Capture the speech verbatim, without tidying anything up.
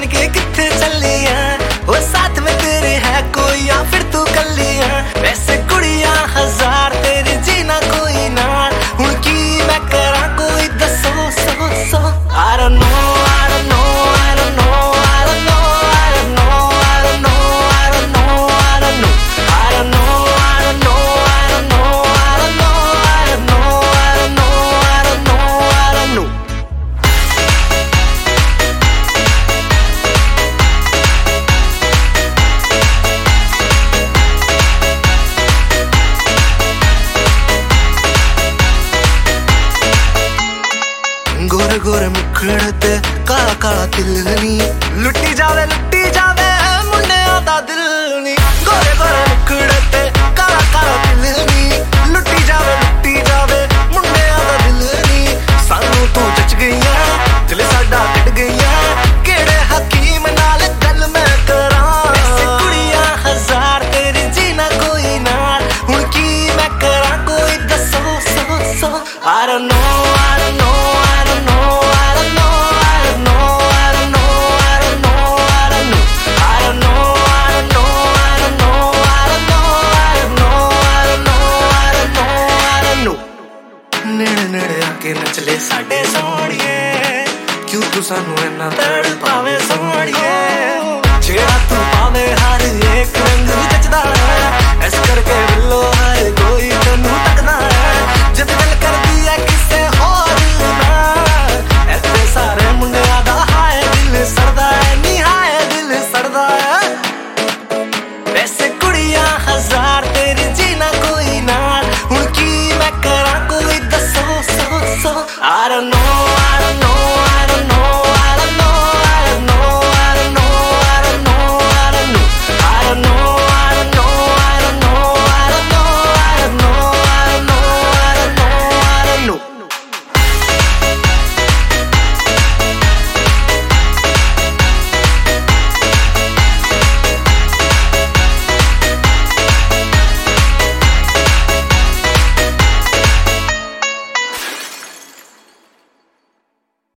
बन के किथे चली है, वो साथ में तेरे है कोई या फिर तू कल्ली है। वैसे कुड़ियां हजार तेरे जीना कोई ना, हुण की मैं करा कोई दसो सो सो। I don't know, I don't know, I don't know, I don't know, I don't know, I don't know, I don't know, I don't know, I don't know, I don't know, I don't know, I don't know, I don't know, I don't know, I don't know, I don't know। गोरे गोरे मुखड़ ते काला काला तिल नी, लुट्टी जावे लुट्टी जावे मुंडियां दा दिल नी। गोरे गोरे मुखड़ ते काला काला तिल नी, लुट्टी जावे लुट्टी जावे मुंडियां दा दिल नी। सानू तू जच गईया दिल साडा कट गईया, केड़े हकीम नाल गल मैं करा। वैसे कुड़ियां हजार तेरी जीना कोई ना, हुण की मैं करा कोई दसो सो सो। I don't know, I don't know, I don't know, I don't know, I don't know, I don't know, I don't know, I don't know, I don't know, I don't know, I don't know, I don't know, I don't know, I don't know, I don't know, I don't know। नेड़े नेड़े आके नचले साडे सोहणिए, क्यों तू सानू इन्ना तड़ पावे सोहणिए। जेड़ा तू पावे हर एक रंग जचदा है, इस करके बिल्लो हर कोई तैनू तकदा है। जद गल करदी है किसे होर नाल, इत्थे सारे मुंडियां दा हाय दिल सड़दा है, नी हाय दिल सड़दा है। वैसे कुड़ियां हजार तेरी जीना कोई नाल, हुण की मैं करा कोई दसो सो सो। I don't know।